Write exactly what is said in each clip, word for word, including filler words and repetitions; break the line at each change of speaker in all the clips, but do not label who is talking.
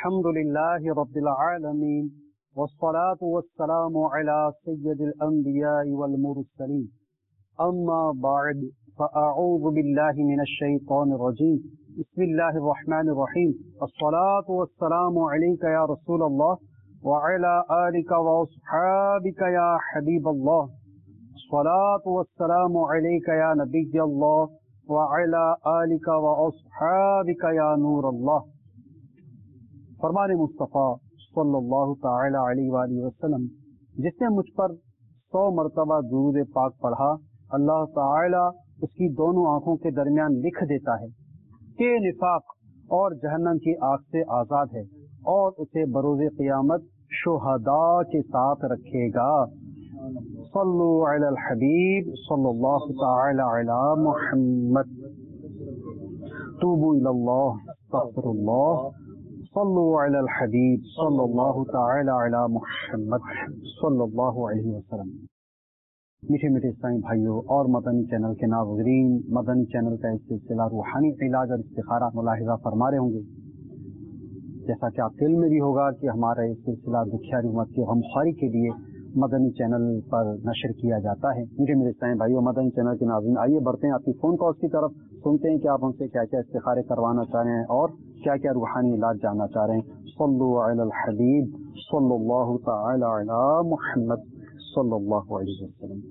الحمد لله رب العالمين والصلاة والسلام على سيد الأنبياء والمرسلين أما بعد فأعوذ بالله من الشيطان الرجيم بسم الله الرحمن الرحيم الصلاة والسلام عليك يا رسول الله وعلى آلك وأصحابك يا حبيب الله الصلاة والسلام عليك يا نبي الله وعلى آلك وأصحابك يا نور الله. فرمان مصطفیٰ صلی اللہ تعالی علیہ وآلہ وسلم، جس نے مجھ پر سو مرتبہ درود پاک پڑھا، اللہ تعالی اس کی دونوں آنکھوں کے درمیان لکھ دیتا ہے کہ نفاق اور جہنم کی آگ سے آزاد ہے، اور اسے بروز قیامت شہداء کے ساتھ رکھے گا. صلو علی الحبیب صلی اللہ تعالی علی محمد. توبوا الی اللہ استغفر اللہ. صلو علی الحبیب صلی اللہ تعالی علی محمد صلی اللہ علیہ وسلم. میٹھے میٹھے اسلامی بھائیوں اور مدنی چینل کے ناظرین، مدنی چینل کا ایک سلسلہ روحانی علاج اور استخارہ ملاحظہ فرما رہے ہوں گے. جیسا کہ آپ علم میں بھی ہوگا کہ ہمارا یہ سلسلہ دکھیاری امت کی غمخواری کے لیے مدنی چینل پر نشر کیا جاتا ہے. میٹھے میٹھے اسلامی بھائیوں، مدنی چینل کے ناظرین، آئیے بڑھتے ہیں آپ کی فون کالز کی طرف، سنتے ہیں کہ آپ ہم سے کیا کیا استخارے کروانا چاہ رہے ہیں اور کیا کیا روحانی علاج جاننا چاہ رہے ہیں. صلو علی الحبیب صلی اللہ تعالی علی محمد صلی اللہ علیہ وسلم.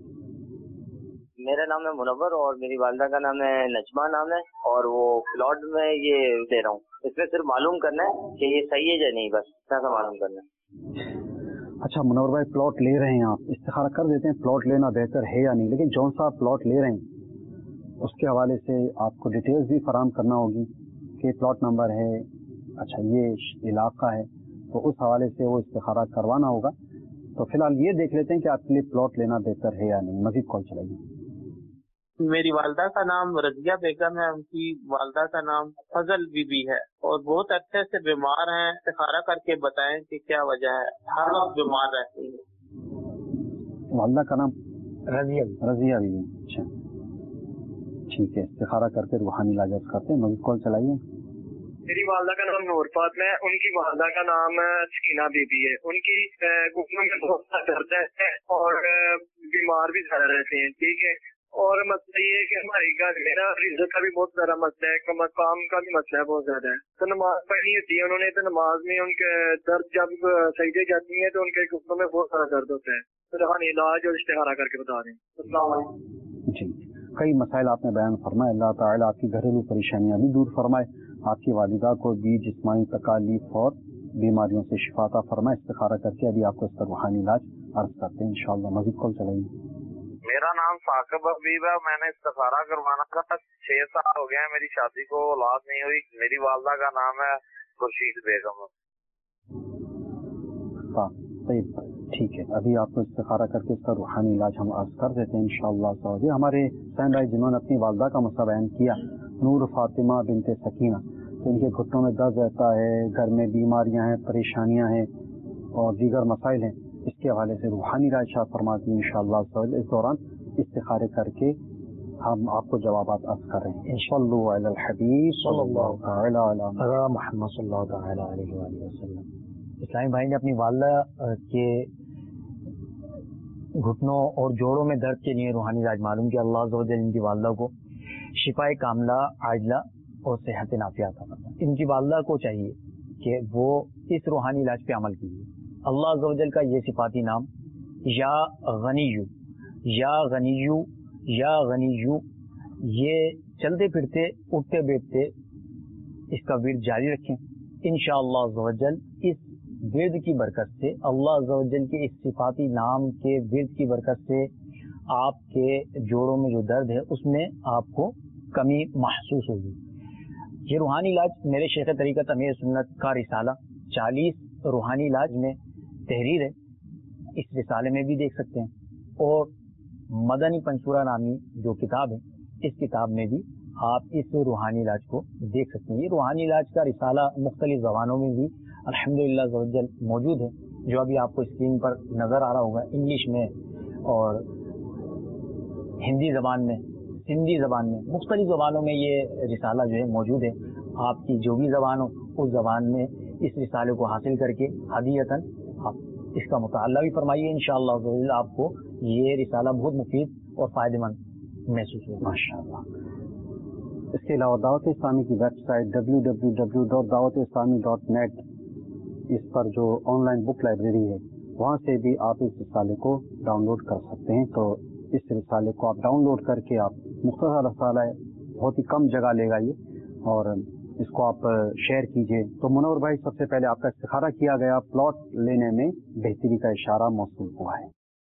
میرا نام ہے منور اور میری والدہ کا نام ہے نجمہ نام ہے، اور وہ پلاٹ میں یہ دے رہا ہوں. اس میں صرف معلوم کرنا ہے کہ یہ صحیح ہے یا نہیں، بس اتنا سا معلوم کرنا ہے.
اچھا منور بھائی، پلاٹ لے رہے ہیں آپ، استخارہ کر دیتے ہیں پلاٹ لینا بہتر ہے یا نہیں، لیکن جون سا پلاٹ لے رہے ہیں اس کے حوالے سے آپ کو ڈیٹیلز بھی فراہم کرنا ہوگی کہ پلاٹ نمبر ہے، اچھا یہ علاقہ ہے، تو اس حوالے سے وہ استخارہ کروانا ہوگا. تو فی الحال یہ دیکھ لیتے ہیں کہ آپ کے لیے پلاٹ لینا بہتر ہے یا نہیں. مزید کال چلائیے.
میری والدہ کا نام رضیہ بیگم ہے، ان کی والدہ کا نام فضل بی بی ہے، اور بہت عرصے سے بیمار ہیں. استخارہ کر کے بتائیں کہ کیا وجہ ہے، ہر وقت بیمار رہتی ہے.
والدہ کا نام رضیہ رضیہ بی بی. اچھا ٹھیک ہے، استخارہ کر کے روحانی علاج کرتے ہیں. مزید کال چلائیے.
میری والدہ کا نام نور فاطمہ ہے، ان کی والدہ کا نام سکینہ بی بی ہے. ان کی گھٹنوں میں بہت سا درد ہے اور بیمار بھی زیادہ رہتے ہیں. ٹھیک ہے، اور مسئلہ یہ ہے کہ ہماری گھر میرا رزق کا بھی بہت زیادہ مسئلہ ہے، کام کا بھی مسئلہ ہے بہت زیادہ ہے. تو نماز پڑھنی ہوتی ہے انہوں نے، تو نماز میں ان کے درد جب سجدے جاتی ہیں تو ان کے گھٹنوں میں بہت سارا درد ہوتا ہے. تو روحانی علاج اور استخارہ کر کے بتا دیں. السلام علیکم.
جی، کئی مسائل آپ نے بیان فرمائے. اللہ تعالیٰ آپ کی گھریلو پریشانیاں بھی دور فرمائے، آپ کی والدہ کو بھی جسمانی تکالیف اور بیماریوں سے شفا عطا فرمائے. استخارہ کر کے ابھی آپ کو اس کا روحانی علاج عرض کرتے ہیں انشاءاللہ. مزید کال چلائیے.
میرا نام ثاقب حبیب ہے، میں نے استخارہ کروانا تھا. چھ سال ہو گئے ہیں میری شادی کو، اولاد نہیں ہوئی. میری والدہ کا نام ہے خورشید بیگم.
ہاں طیب، ٹھیک ہے، ابھی آپ کو استخارہ کر کے اس کا روحانی علاج ہم عرض کر دیتے ہیں انشاءاللہ. سعودی ہمارے سین بھائی جنہوں نے اپنی والدہ کا مسئلہ بیان کیا، نور فاطمہ بنت سکینہ، تو ان کے گھٹنوں میں درد رہتا ہے، گھر میں بیماریاں ہیں، پریشانیاں ہیں اور دیگر مسائل ہیں. اس کے حوالے سے روحانی علاج شاہ فرماتی ہیں انشاءاللہ. اس دوران استخارے کر کے ہم آپ کو جوابات عرض کر رہے ہیں. صلو علی الحبیب صلی اللہ تعالی علی محمد صلی اللہ تعالی علیہ وآلہ وسلم.
اسلامی بھائی نے اپنی والدہ کے گھٹنوں اور جوڑوں میں درد کے لیے روحانی علاج معلوم کیا. اللہ عز و جل ان کی والدہ کو شفائے کاملہ عاجلہ اور صحت نافیہ عطا فرمائے. ان کی والدہ کو چاہیے کہ وہ اس روحانی علاج پہ عمل کیجیے. اللہ عز و جل کا یہ صفاتی نام یا غنیو یا غنیو یا غنیو، یہ چلتے پھرتے اٹھتے بیٹھتے اس کا ورد جاری رکھیں. انشاءاللہ عز و جل اس ورد کی برکت سے، اللہ عز و جل کے اس صفاتی نام کے ورد کی برکت سے آپ کے جوڑوں میں جو درد ہے اس میں آپ کو کمی محسوس ہوگی. یہ روحانی علاج میرے شیخ طریقت امیر سنت کا رسالہ چالیس روحانی علاج میں تحریر ہے، اس رسالے میں بھی دیکھ سکتے ہیں. اور مدنی پنصورہ نامی جو کتاب ہے، اس کتاب میں بھی آپ اس روحانی علاج کو دیکھ سکتے ہیں. یہ روحانی علاج کا رسالہ مختلف زبانوں میں بھی الحمدللہ عز و جل موجود ہے، جو ابھی آپ کو اسکرین پر نظر آ رہا ہوگا. انگلش میں اور ہندی زبان میں، سندھی زبان میں، مختلف زبانوں میں یہ رسالہ جو ہے موجود ہے. آپ کی جو بھی زبان ہو اس زبان میں اس رسالے کو حاصل کر کے ہدیتاً اس کا مطالعہ بھی فرمائیے. انشاءاللہ آپ کو یہ رسالہ بہت مفید اور فائدہ مند محسوس ہوگا ماشاء اللہ.
اس کے علاوہ دعوت اسلامی کی website W W W dot Dawat Islami dot net, اس پر جو آن لائن بک لائبریری ہے وہاں سے بھی آپ اس رسالے کو ڈاؤن لوڈ کر سکتے ہیں. تو اس رسالے کو آپ ڈاؤن لوڈ کر کے آپ مختصر رسالہ ہے، بہت ہی کم جگہ لے گا یہ، اور اس کو آپ شیئر کیجئے. تو منور بھائی سب سے پہلے آپ کا استخارہ کیا گیا، پلاٹ لینے میں بہتری کا اشارہ موصول ہوا ہے.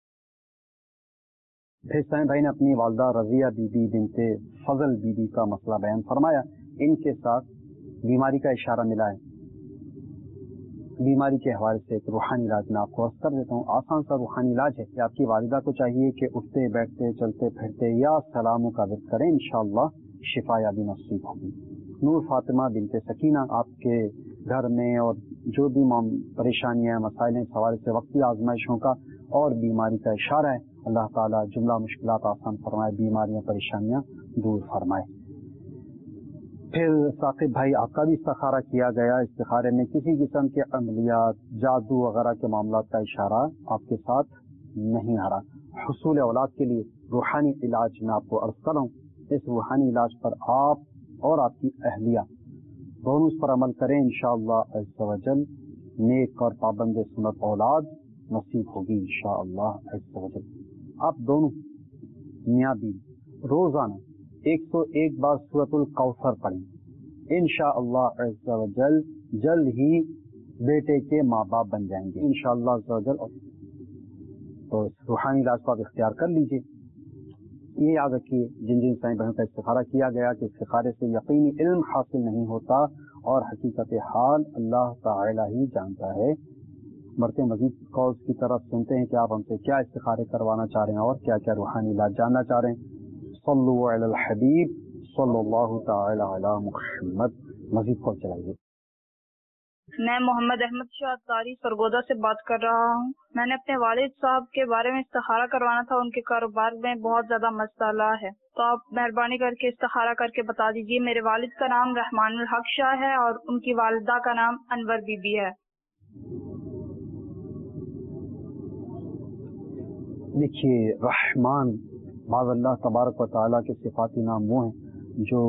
پھر سائیں بھائی نے اپنی والدہ رضیہ بی بی بنت فضل بی بی کا مسئلہ بیان فرمایا. ان کے ساتھ بیماری کا اشارہ ملا ہے. بیماری کے حوالے سے ایک روحانی علاج میں آپ کو عرض کر دیتا ہوں. آسان سا روحانی علاج ہے کہ آپ کی والدہ کو چاہیے کہ اٹھتے بیٹھتے چلتے پھرتے یا سلاموں کا ورد کریں، انشاءاللہ شفا یابی نصیب ہوگی. نور فاطمہ بنت سکینہ آپ کے گھر میں اور جو بھی پریشانیاں مسائل ہیں اس حوالے سے وقتی آزمائشوں کا اور بیماری کا اشارہ ہے. اللہ تعالیٰ جملہ مشکلات آسان فرمائے، بیماریاں پریشانیاں دور فرمائے. پھر ثاقب بھائی آپ کا بھی استخارہ کیا گیا. استخارے میں کسی قسم کے عملیات، جادو وغیرہ کے معاملات کا اشارہ آپ کے ساتھ نہیں آ رہا. حصول اولاد کے لیے روحانی علاج میں آپ کو عرض کروں. اس روحانی علاج پر آپ اور آپ کی اہلیہ دونوں اس پر عمل کریں، انشاءاللہ عز و جل نیک اور پابند سنت اولاد نصیب ہوگی انشاءاللہ عز و جل. آپ دونوں میاں بیوی روزانہ ایک سو ایک بار سورۃ الکوثر پڑھیں، انشاءاللہ عز و جل جلد ہی بیٹے کے ماں باپ بن جائیں گے انشاءاللہ عز و جل. تو روحانی علاج کو آپ اختیار کر لیجئے. یہ یاد رکھیے جن جن سائیں بہنوں کا استخارہ کیا گیا کہ استخارے سے یقینی علم حاصل نہیں ہوتا اور حقیقت حال اللہ تعالی ہی جانتا ہے. مرتے مزید کالز کی طرف سنتے ہیں کہ آپ ہم سے کیا استخارے کروانا چاہ رہے ہیں اور کیا کیا روحانی علاج جاننا چاہ رہے ہیں. صلو علی الحبیب صلی اللہ تعالی علی محمد. مزید کال چلائیے.
میں محمد احمد شاہ اطاری سرگودا سے بات کر رہا ہوں. میں نے اپنے والد صاحب کے بارے میں استخارہ کروانا تھا. ان کے کاروبار میں بہت زیادہ مسئلہ ہے، تو آپ مہربانی کر کے استخارہ کر کے بتا دیجیے. میرے والد کا نام رحمان الحق شاہ ہے اور ان کی والدہ کا نام انور بی بی ہے.
دیکھیے رحمان بعض اللہ تبارک و تعالیٰ کے صفاتی نام وہ ہیں جو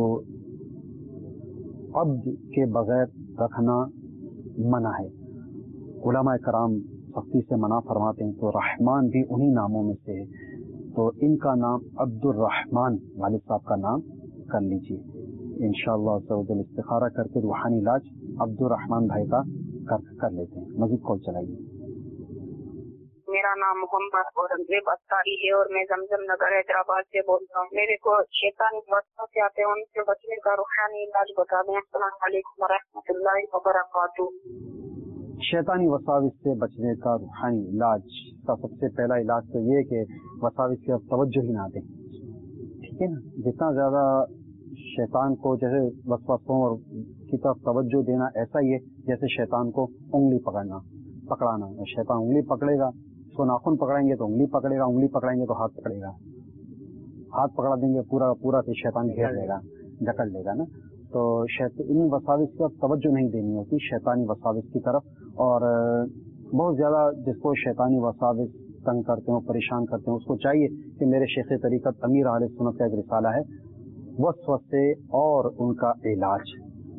عبد کے بغیر رکھنا منع ہے. علماء کرام سختی سے منع فرماتے ہیں، تو رحمان بھی انہی ناموں میں سے ہے. تو ان کا نام عبد الرحمان والد صاحب کا نام کر لیجیے انشاءاللہ عز و جل. استخارہ کر کے روحانی علاج عبد الرحمان بھائی کا کر, کر لیتے ہیں. مزید کال چلائیے.
میرا نام محمد اورنگزیب اختاری ہے اور میں زمزم نگر حیدرآباد سے بول رہا ہوں. میرے کو شیطانی وسوسوں سے آتے ہیں، ان سے بچنے کا روحانی علاج بتا دیں. السلام علیکم ورحمۃ اللہ وبرکاتہ.
شیطانی وساوس سے بچنے کا روحانی علاج کا سب سے پہلا علاج تو یہ کہ وساوس کی توجہ ہی نہ دیں. ٹھیک ہے نا. جتنا زیادہ شیطان کو جیسے وسوسوں اور کی طرف توجہ دینا ایسا ہی ہے جیسے شیطان کو انگلی پکڑنا پکڑانا. شیطان انگلی پکڑے گا، اس کو ناخن پکڑائیں گے تو انگلی پکڑے گا، انگلی پکڑائیں گے تو ہاتھ پکڑے گا، ہاتھ پکڑا دیں گے پورا پورا تو شیطان گھیر لے گا، جکڑ لے گا نا. تو ان وساوس کی طرف توجہ نہیں دینی ہوتی، شیطانی وساوس کی طرف. اور بہت زیادہ جس کو شیطانی وساوس تنگ کرتے ہیں، پریشان کرتے ہیں، اس کو چاہیے کہ میرے شیخ طریقت امیر اہل سنت کا ایک رسالہ ہے وسوسے اور ان کا علاج.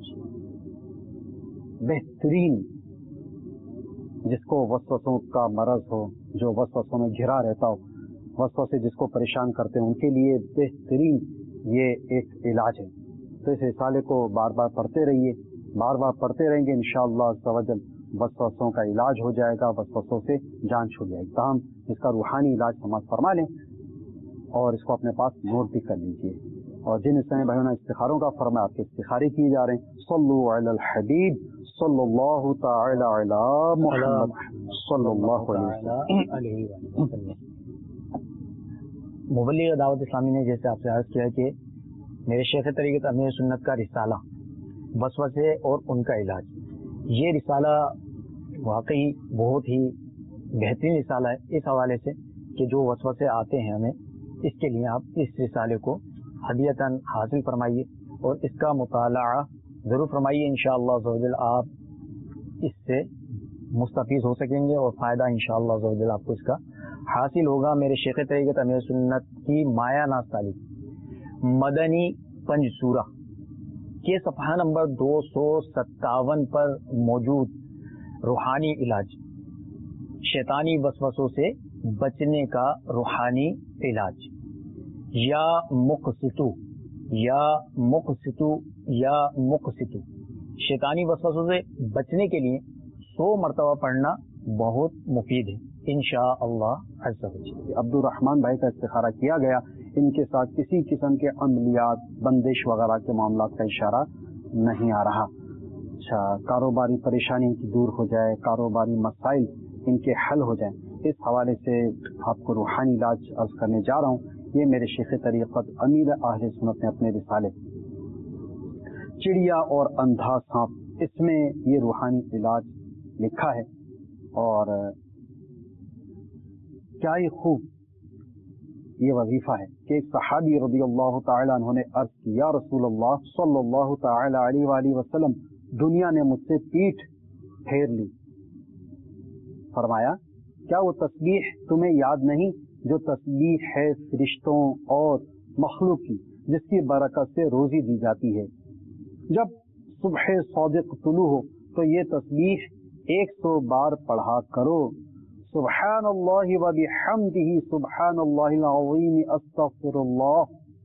بہترین جس کو وسوسوں کا مرض ہو، جو وسوسوں میں گھرا رہتا ہو، وسوسے جس کو پریشان کرتے ہیں، ان کے لیے بہترین یہ ایک علاج ہے. تو اس رسالے کو بار بار پڑھتے رہیے، بار بار پڑھتے رہیں گے انشاءاللہ عز و جل وسوسوں کا علاج ہو جائے گا، وسوسوں سے جان چھوٹ جائے گی. تاہم اس کا روحانی علاج سماعت فرما لیں اور اس کو اپنے پاس نوٹ بھی کر لیجیے. اور جن اسلامی بھائیوں نے استخاروں کا فرمایا، آپ کے استخارے کیے جا رہے ہیں. صلو علی الحبیب صلی اللہ تعالی علی محمد صلی اللہ علیہ وسلم.
مبلغ دعوت اسلامی نے جیسے آپ سے عرض کیا کہ میرے شیخ طریقت امیر سنت کا رسالہ وسوسے اور ان کا علاج، یہ رسالہ واقعی بہت ہی بہترین رسالہ ہے اس حوالے سے کہ جو وسوسے آتے ہیں ہمیں، اس کے لیے آپ اس رسالے کو ہدیتاً حاصل فرمائیے اور اس کا مطالعہ ضرور فرمائیے. انشاءاللہ عز و جل آپ اس سے مستفیض ہو سکیں گے اور فائدہ انشاءاللہ عز و جل آپ کو اس کا حاصل ہوگا. میرے شیخ طریقت امیر سنت کی مایا ناز تعلیم مدنی پنج سورہ کے صفحہ نمبر دو سو ستاون پر موجود روحانی علاج، شیطانی وسوسوں سے بچنے کا روحانی علاج، یا مقسطو یا مقسطو یا مقسطو، شیطانی وسوسوں سے بچنے کے لیے سو مرتبہ پڑھنا بہت مفید ہے انشاءاللہ عز و جل.
عبد الرحمان بھائی کا استخارہ کیا گیا، ان کے ساتھ کسی قسم کے عملیات، بندش وغیرہ کے معاملات کا اشارہ نہیں آ رہا. اچھا، کاروباری پریشانی ان کی دور ہو جائے، کاروباری مسائل ان کے حل ہو جائیں، اس حوالے سے آپ کو روحانی علاج عرض کرنے جا رہا ہوں. یہ میرے شیخ طریقت امیر اہل سنت نے اپنے رسالے چڑیا اور اندھا سانپ، اس میں یہ روحانی علاج لکھا ہے. اور کیا ہی خوب یہ وظیفہ ہے کہ ایک صحابی رضی اللہ تعالیٰ عنہ نے عرض کی، یا رسول اللہ صلی اللہ تعالیٰ علیہ وآلہ وسلم، دنیا نے مجھ سے پیٹھ پھیر لی. فرمایا، کیا وہ تسبیح تمہیں یاد نہیں جو تسبیح ہے فرشتوں اور مخلوق کی، جس کی برکت سے روزی دی جاتی ہے؟ جب صبح صادق طلوع ہو تو یہ تسبیح ایک سو بار پڑھا کرو. سبحان اللہ و بحمدہ سبحان اللہ العظیم استغفر اللہ.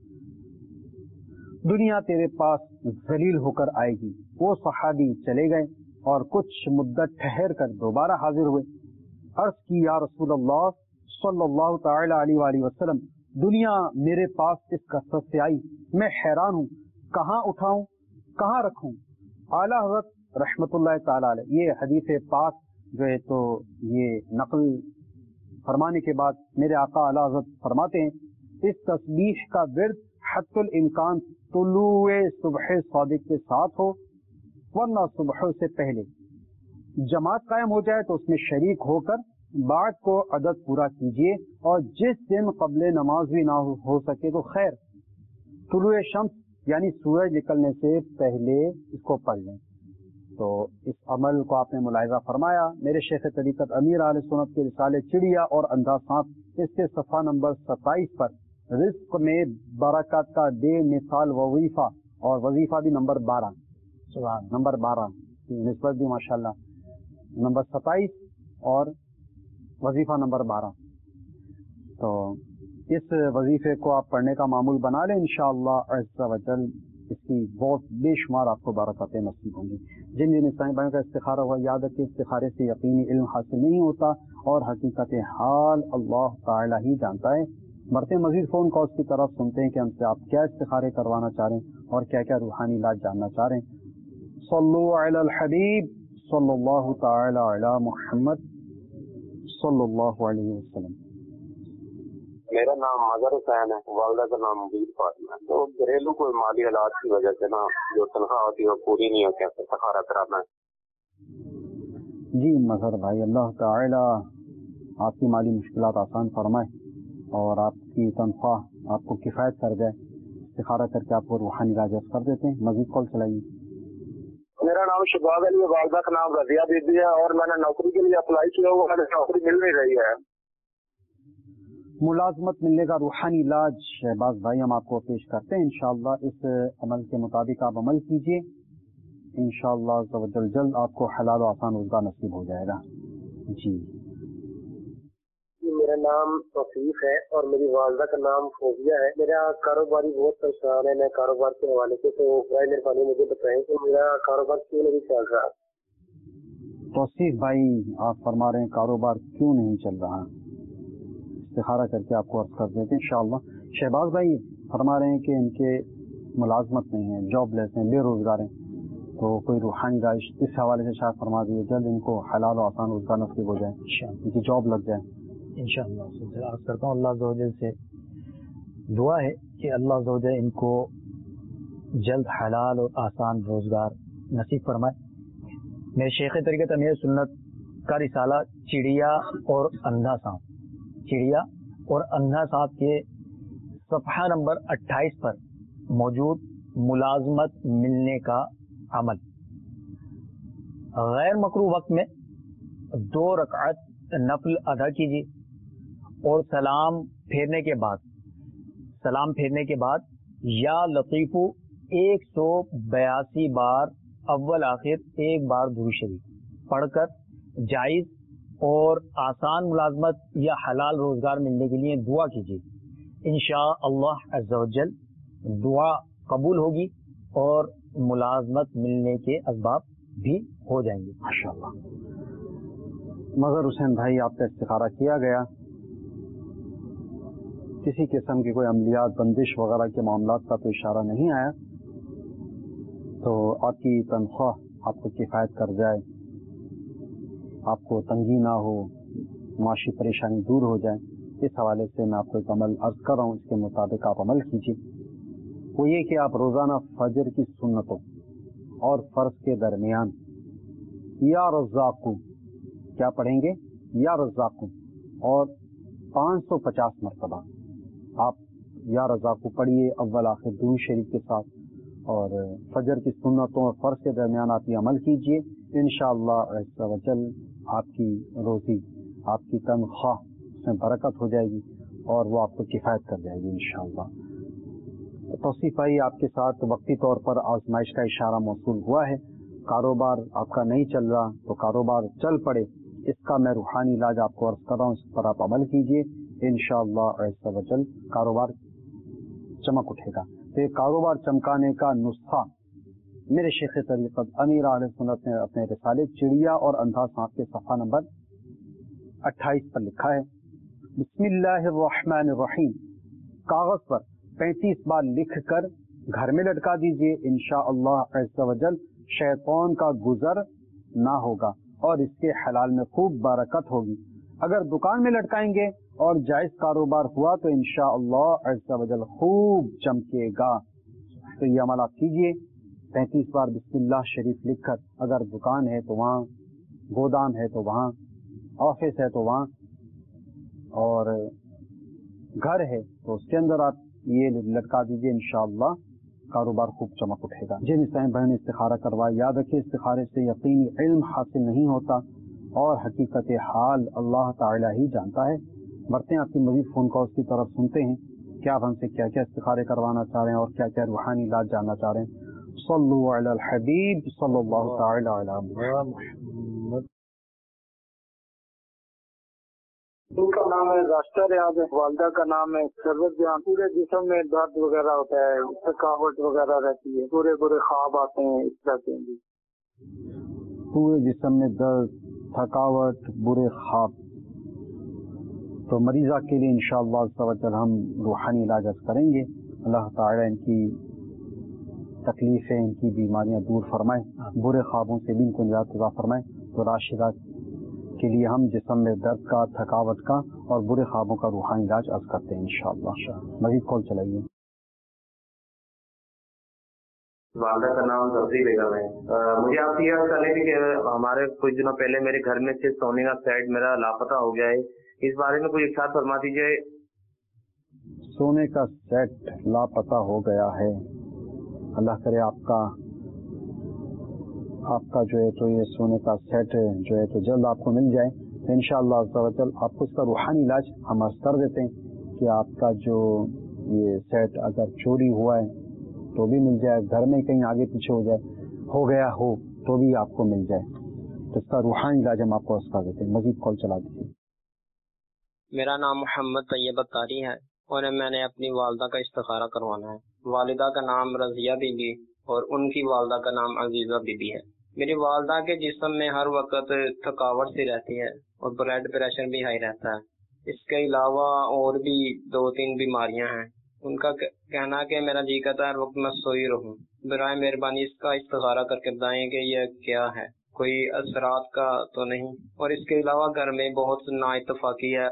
دنیا تیرے پاس ذلیل ہو کر آئے گی. وہ صحابی چلے گئے اور کچھ مدت ٹھہر کر دوبارہ حاضر ہوئے. عرض کی، یا رسول اللہ صلی اللہ تعالی علیہ وآلہ وسلم، دنیا میرے پاس اس کثرت سے آئی، میں حیران ہوں، کہاں اٹھاؤں، کہاں رکھوں؟ اعلیٰ حضرت رحمت اللہ تعالی علیہ یہ حدیث پاک جو ہے تو یہ نقل فرمانے کے بعد میرے آقا اعلیٰ حضرت فرماتے ہیں، اس تسبیح کا ورد حتی الامکان طلوع صبح صادق کے ساتھ ہو، ورنہ صبح سے پہلے جماعت قائم ہو جائے تو اس میں شریک ہو کر بعد کو عدد پورا کیجیے، اور جس دن قبل نماز بھی نہ ہو سکے تو خیر، طلوع شمس یعنی سورج نکلنے سے پہلے اس کو پڑھ لیں. تو اس عمل کو آپ نے ملاحظہ فرمایا. میرے شیخ طریقت امیر اہل سنت کے رسالے چڑیا اور اندھا سانپ، اس کے صفحہ نمبر ستائیس پر رزق میں برکت کا بے مثال وظیفہ، اور وظیفہ بھی نمبر بارہ، سبحان نمبر بارہ نسبت بھی ماشاءاللہ نمبر ستائیس اور وظیفہ نمبر بارہ. تو اس وظیفے کو آپ پڑھنے کا معمول بنا لیں انشاءاللہ عز و جل. اس کی بہت بے شمار آپ کو برکتیں نصیب ہوں گی. جن جن اسلامی بھائیوں کا استخارہ ہوا، یاد رکھیں استخارے سے یقینی علم حاصل نہیں ہوتا، اور حقیقت حال اللہ تعالی ہی جانتا ہے. مرتے مزید فون کالز کی طرف سنتے ہیں کہ ہم سے آپ کیا استخارے کروانا چاہ رہے ہیں اور کیا کیا روحانی علاج جاننا چاہ رہے ہیں. صلو علی الحبیب صلی اللہ تعالی علی محمد صلی اللہ علیہ وسلم.
میرا نام مظہر حسین ہے، والدہ کا نام مبین فاطمہ ہے. تو گھریلو کوئی مالی حالات کی وجہ سے نا جو تنخواہ ہوتی ہے وہ پوری نہیں ہوتی، استخارہ کرانا ہے.
جی مظہر بھائی، اللہ تعالی آپ کی مالی مشکلات آسان فرمائے اور آپ کی تنخواہ آپ کو کفایت کر جائے. استخارہ کر کے آپ کو روحانی علاج کر دیتے ہیں. مزید کال چلائیے.
میرا نام شباب علی ہے، والدہ کا نام رضیہ بی بی ہے، اور میں نے نوکری کے لیے اپلائی کیا ہوا ہے، نوکری مل نہیں رہی ہے.
ملازمت ملنے کا روحانی علاج شہباز بھائی ہم آپ کو پیش کرتے ہیں. انشاءاللہ اس عمل کے مطابق آپ عمل کیجئے، انشاءاللہ جلد جلد آپ کو حلال و آسان روزگار نصیب ہو جائے گا. جی
میرا نام توفیق ہے اور میری والدہ کا نام فوزیہ ہے. میرا کاروباری بہت پریشان ہے، میں کاروبار کے حوالے سے، تو برائے مہربانی مجھے بتائیں کہ میرا کاروبار کیوں نہیں چل رہا.
توفیق بھائی آپ فرما رہے ہیں کاروبار کیوں نہیں چل رہا، استخارہ کر کے آپ کو عرض کر دیتے ہیں انشاءاللہ. شہباز بھائی فرما رہے ہیں کہ ان کے ملازمت نہیں ہے، جاب لیس ہیں، بے روزگار ہیں، تو کوئی روحانی علاج اس حوالے سے شاید فرما دیے، جلد ان کو حلال و آسان روزگار نصیب ہو جائے، ان کی جاب لگ جائے
انشاءاللہ. عرض کرتا ہوں اللہ عز و جل سے دعا ہے کہ اللہ عز و جل ان کو جلد حلال اور آسان روزگار نصیب فرمائے. میرے شیخ طریقت امیر سنت کا رسالہ چڑیا اور اندھا سانپ، چڑیا اور اندھا سانپ کے صفحہ نمبر اٹھائیس پر موجود ملازمت ملنے کا عمل. غیر مکروہ وقت میں دو رکعت نفل ادا کیجیے اور سلام پھیرنے کے بعد سلام پھیرنے کے بعد یا لطیفو ایک سو بیاسی بار اول آخر ایک بار درود شریف پڑھ کر جائز اور آسان ملازمت یا حلال روزگار ملنے کے لیے دعا کیجیے. انشاء اللہ عز و جل دعا قبول ہوگی اور ملازمت ملنے کے اسباب بھی ہو جائیں گے
ماشاءاللہ. مظہر حسین بھائی آپ کا استخارہ کیا گیا, کسی قسم کی کوئی عملیات بندش وغیرہ کے معاملات کا تو اشارہ نہیں آیا, تو آپ کی تنخواہ آپ کو کفایت کر جائے, آپ کو تنگی نہ ہو, معاشی پریشانی دور ہو جائے, اس حوالے سے میں آپ کو ایک عمل عرض کر رہا ہوں, اس کے مطابق آپ عمل کیجیے. وہ یہ کہ آپ روزانہ فجر کی سنتوں اور فرض کے درمیان یا رزاقو کیا پڑھیں گے, یا رزاقو, اور پانچ سو پچاس مرتبہ آپ یا رزاقو پڑھیے اول آخر درود شریف کے ساتھ, اور فجر کی سنتوں اور فرض کے درمیان آپ یہ عمل کیجیے. انشاءاللہ عز و جل آپ کی روزی, آپ کی تنخواہ اس میں برکت ہو جائے گی اور وہ آپ کو کفایت کر جائے گی انشاءاللہ. توصیف آئی آپ کے ساتھ وقتی طور پر آزمائش کا اشارہ موصول ہوا ہے, کاروبار آپ کا نہیں چل رہا تو کاروبار چل پڑے, اس کا میں روحانی علاج آپ کو عرض کر رہا ہوں, اس پر آپ عمل کیجیے. انشاءاللہ عز و جل کاروبار چمک اٹھے گا. تو یہ کاروبار چمکانے کا نسخہ میرے شیخ طریقت امیر اہل سنت نے اپنے رسالے چڑیا اور اندھا سانپ کے صفحہ نمبر اٹھائیس پر لکھا ہے. بسم اللہ الرحمن الرحیم, کاغذ پر پینتیس بار لکھ کر گھر میں لٹکا دیجیے. انشاءاللہ عز و جل شیطان کا گزر نہ ہوگا اور اس کے حلال میں خوب برکت ہوگی. اگر دکان میں لٹکائیں گے اور جائز کاروبار ہوا تو انشاءاللہ عز و جل خوب چمکے گا. تو یہ عمل آپ کیجئے, پینتیس بار بسم اللہ شریف لکھ کر, اگر دکان ہے تو وہاں, گودام ہے تو وہاں, آفس ہے تو وہاں, اور گھر ہے تو اس کے اندر آپ یہ لٹکا دیجئے. انشاءاللہ کاروبار خوب چمک اٹھے گا. جن اسلام بہن نے استخارہ کروایا, یاد رکھیں استخارے سے یقینی علم حاصل نہیں ہوتا اور حقیقت حال اللہ تعالی ہی جانتا ہے. بڑھتے ہیں آپ کی مزید فون کالز کی طرف, سنتے ہیں کہ آپ ہم سے کیا کیا استخارے کروانا چاہ رہے ہیں اور کیا کیا روحانی علاج جاننا چاہ رہے ہیں. صلو علی الحبیب صلی اللہ تعالی علی محمد.
ان کا نام ہے راشدہ ریاض, والدہ کا نام ہے سرور جان. پورے جسم میں درد وغیرہ ہوتا ہے, تھکاوٹ وغیرہ رہتی ہے, پورے پورے خواب آتے ہیں, اس طرح کے.
پورے جسم میں درد, تھکاوٹ, برے خواب. تو مریضہ کے لیے انشاءاللہ عز و جل ہم روحانی علاج کریں گے. اللہ تعالی ان کی تکلیفیں, ان کی بیماریاں دور فرمائے, برے خوابوں سے بھی ان کو نجات عطا فرمائے. تو راشدہ کے لیے ہم جسم میں درد کا, تھکاوٹ کا اور برے خوابوں کا روحانی علاج عرض کرتے ہیں انشاءاللہ. مزید کال چلائیے.
والدہ کا نام سبزی بیگم ہے. مجھے آپ سے یہ عرض کرنے کی کہ ہمارے کچھ دنوں پہلے میرے گھر میں سے سونے کا سیٹ میرا لاپتہ ہو گیا ہے, اس بارے میں کوئی ارشاد فرما دیجیے.
سونے کا سیٹ لاپتہ ہو گیا ہے, اللہ کرے آپ کا آپ کا جو ہے تو یہ سونے کا سیٹ جو ہے تو جلد آپ کو مل جائے. تو انشاءاللہ عز و جل آپ کو اس کا روحانی علاج ہم عرض کر دیتے ہیں کہ آپ کا جو یہ سیٹ اگر چوری ہوا ہے تو بھی مل جائے, گھر میں کہیں آگے پیچھے ہو جائے, ہو گیا ہو تو بھی آپ کو مل جائے. تو اس کا روحانی علاج ہم آپ کو عرض کر دیتے ہیں. مزید کال چلا دیجیے.
میرا نام محمد طیب اتاری ہے اور میں نے اپنی والدہ کا استخارہ کروانا ہے. والدہ کا نام رضیہ بی بی اور ان کی والدہ کا نام عزیزہ بی بی ہے. میری والدہ کے جسم میں ہر وقت تھکاوٹ سی رہتی ہے اور بلڈ پریشر بھی ہائی رہتا ہے. اس کے علاوہ اور بھی دو تین بیماریاں ہیں. ان کا کہنا کہ میرا جی کہتا ہے ہر وقت میں سوئی رہوں. برائے مہربانی اس کا استخارہ کر کے بتائیں کہ یہ کیا ہے, کوئی اثرات کا تو نہیں, اور اس کے علاوہ گھر میں بہت نا اتفاقی ہے.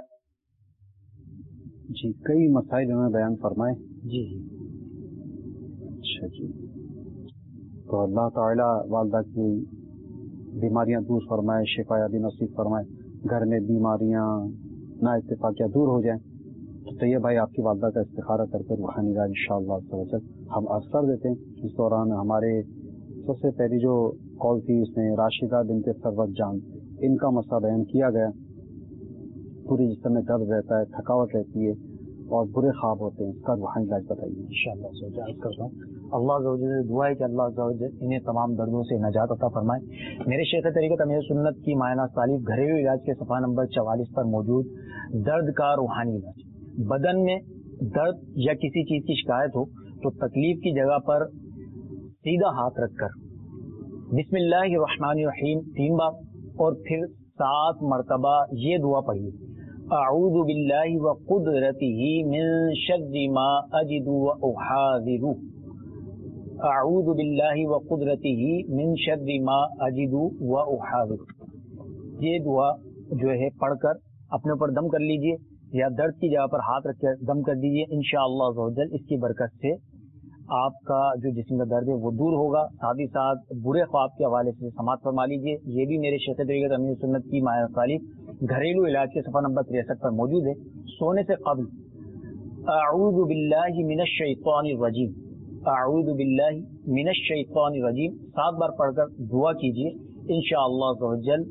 جی کئی مسائل انہوں نے بیان فرمائے.
جی
اچھا جی, تو اللہ تعالیٰ والدہ کی بیماریاں دور فرمائے, شفا یابی نصیب فرمائے, گھر میں بیماریاں نا اتفاقیاں دور ہو جائیں. تو طیب بھائی آپ کی والدہ کا استخارہ کر کے روحانی علاج انشاءاللہ ہم عرض کر دیتے ہیں. اس دوران ہمارے سب سے پہلی جو कॉल थी, इसमें राशिदा बिनते सरवत जान, इनका मसला बयान किया गया। पूरे जिस्म में दर्द रहता है, थकावट रहती है और बुरे ख्वाब होते हैं, इसका रूहानी इलाज बताइए।
इंशाअल्लाह अर्ज़ करता हूँ। अल्लाह अज़्ज़ा वजल से दुआ है कि अल्लाह अज़्ज़ा वजल इन्हें तमाम दर्दों से नजात अता फरमाए। मेरे शेख तरीक़त अमीर सुन्नत की मायना तालीफ घरेलू इलाज के सफ़ा नंबर चवालीस पर मौजूद दर्द का रूहानी इलाज। बदन में दर्द या किसी चीज़ की शिकायत हो तो तकलीफ की जगह पर सीधा हाथ रखकर बिस्मिल्लाहिर्रहमानिर्रहीम तीन बार और फिर सात मरतबा ये दुआ पढ़िए, अऊज़ु बिल्लाहि व कुदरतिही मिन शर्रि मा अजिदु व उहाज़िरु, अऊज़ु बिल्लाहि व कुदरतिही मिन शर्रि मा अजिदु व उहाज़िरु। ये दुआ जो है पढ़कर अपने ऊपर दम कर लीजिए या दर्द की जगह पर हाथ रख कर दम कर दीजिए। इंशाअल्लाह अज़्ज़ा वजल इसकी बरकत से आपका जो जिस्म का दर्द है वो दूर होगा। साथ ही साथ बुरे ख्वाब के हवाले से समात फरमा लीजिए। ये भी मेरे शेख तरीक़त अमीर सुन्नत की माया तालीफ घरेलू इलाज के सफ़ा नंबर तिरसठ पर मौजूद है। सोने से कबल अऊज़ु बिल्लाहि मिनश शैतानिर रजीम, अऊज़ु बिल्लाहि मिनश शैतानिर रजीम सात बार पढ़कर दुआ कीजिए इंशाअल्लाह अज़्ज़ा वजल।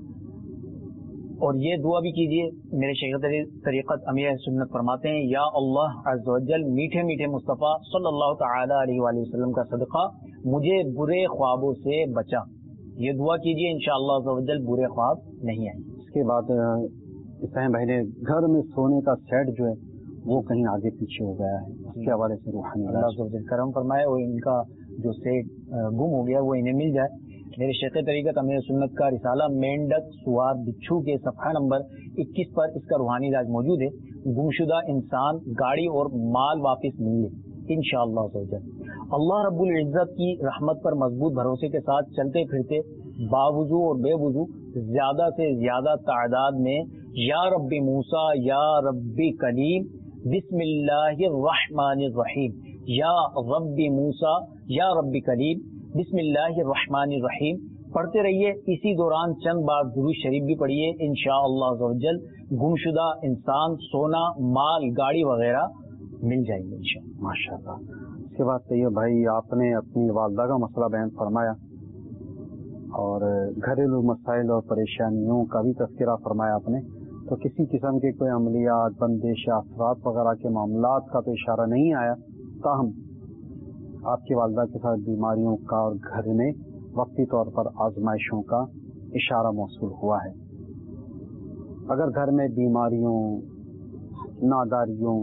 और ये दुआ भी कीजिए, मेरे शेख तरीक़त अमीर सुन्नत फरमाते हैं, या अल्लाह अज़्ज़ा वजल मीठे मीठे मुस्तफ़ा सल्लल्लाहु तआला अलैहि वसल्लम का सदका मुझे बुरे ख्वाबों से बचा। ये दुआ कीजिए इंशाअल्लाह अज़्ज़ा वजल बुरे ख्वाब नहीं आएंगे।
इसके बाद इस्लाम भाई ने घर में सोने का सेट जो है वो कहीं आगे पीछे हो गया है, उसके हवाले से रूहानी
अल्लाह अज़्ज़ा वजल करम फरमाए और इनका जो सेट गुम हो गया वो इन्हें मिल जाए। मेरे शेख तरीक़त अमीर सुन्नत का रिसाला मेंढक सुआर बिच्छू के सफ़ा नंबर इक्कीस पर इसका रूहानी इलाज मौजूद है। गुमशुदा इंसान, गाड़ी और माल वापस मिले इंशाअल्लाह अज़्ज़ा। अल्लाह रब्बुल इज़्ज़त की रहमत पर मजबूत भरोसे के साथ चलते फिरते बावुजू और बेवुजू ज्यादा से ज्यादा तादाद में या रब्बी मूसा या रब्बी कलीम बिस्मिल्लाहिर्रहमानिर्रहीम, या रब्बी मूसा या रब्बी कलीम बिस्मिल्लाहिर्रहमानिर्रहीम पढ़ते रहिए। इसी दौरान चंद बार दुरूद शरीफ भी पढ़िए। इंशाअल्लाह अज़्ज़ा वजल गुमशुदा इंसान, सोना, माल, गाड़ी वगैरह मिल जाएंगे इंशाअल्लाह।
माशाअल्लाह। इसके बाद तो ये भाई आपने अपनी वालदा का मसला बयान फरमाया और घरेलू मसाइल और परेशानियों का भी तज़किरा फरमाया आपने, तो किसी किस्म के कोई अमलियात, बंदिश या अफरात वगैरह के मामलात का तो इशारा नहीं आया। ताहम आपकी वालदा के साथ बीमारियों का और घर में वक्ती तौर पर आजमाइशों का इशारा मौसूल हुआ है। अगर घर में बीमारियों, नादारियों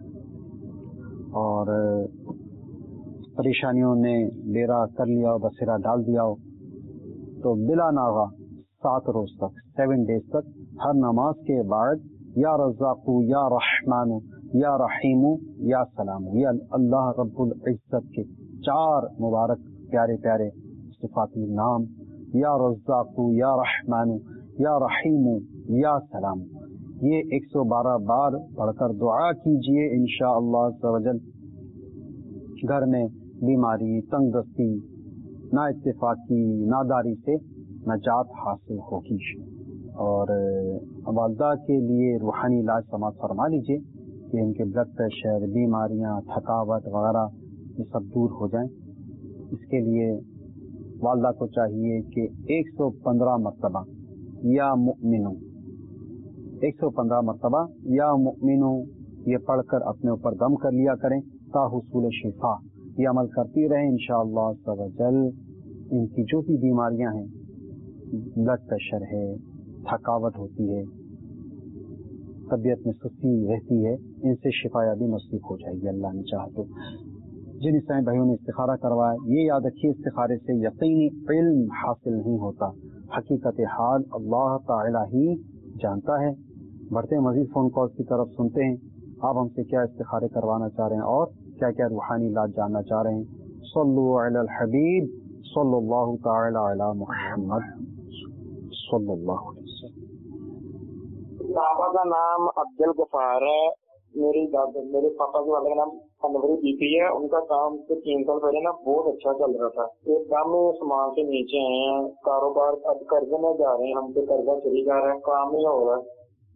और परेशानियों ने डेरा कर लिया हो, बसेरा डाल दिया हो, तो बिला नागा सात रोज तक, सेवन डेज तक हर नमाज के बाद या रज़्ज़ाक़ू या रहमानु या रहीमु या सलामु, या अल्लाह रब्बुल इज़्ज़त के चार मुबारक प्यारे प्यारे सिफाती नाम, या रज़्ज़ाक़ू या रहमानु या रहीमु या सलामु, ये एक सौ बारह बार पढ़कर दुआ कीजिए। इंशाअल्लाह अज़्ज़ा वजल घर में बीमारी, तंगदस्ती, ना इत्तेफाकी, नादारी से नजात हासिल होगी। और वालदा के लिए रूहानी इलाज समाज फरमा लीजिए कि इनके ब्लड प्रेशर, बीमारियां, थकावट वगैरह ये सब दूर हो जाएं। इसके लिए वालदा को चाहिए कि एक सौ पंद्रह मरतबा या मुमिनो, एक सौ पंद्रह मरतबा या मुमिनो ये पढ़कर अपने ऊपर दम कर लिया करें ताहुसूल शिफा। ये अमल करती रहें इंशाअल्लाह तवज्जल। इनकी जो भी बीमारियां हैं, ब्लड प्रेशर है, थकावट होती है, तबीयत में सुस्ती रहती है, इनसे शिफायाबी नसीब हो जाएगी अल्लाह ने चाहा तो। जिन इस्लामी भाइयों ने इस्तिखारा करवाया, ये याद रखिए इस्तिखारे से यकीनी इल्म हासिल नहीं होता, हकीकत हाल अल्लाह ताला ही जानता है। बढ़ते मजीद फोन कॉल की तरफ सुनते हैं, आप हमसे क्या इस्तिखारे करवाना चाह रहे हैं और क्या क्या रूहानी इलाज जानना चाह रहे हैं। सल्लु अलल हबीब सल्लल्लाहु ताला अला मुहम्मद सल्लल्लाहु अलैहि वसल्लम।
पापा का नाम अब्दुल गफार है, मेरी दादा मेरे पापा के वाले का नाम अनवरी बीपी है। उनका काम से तीन साल पहले ना बहुत अच्छा चल रहा था, एकदम समान से नीचे हैं, कारोबार अब कर्जे में जा रहे हैं, हमसे कर्जा चली जा रहा है, काम नहीं हो रहा है।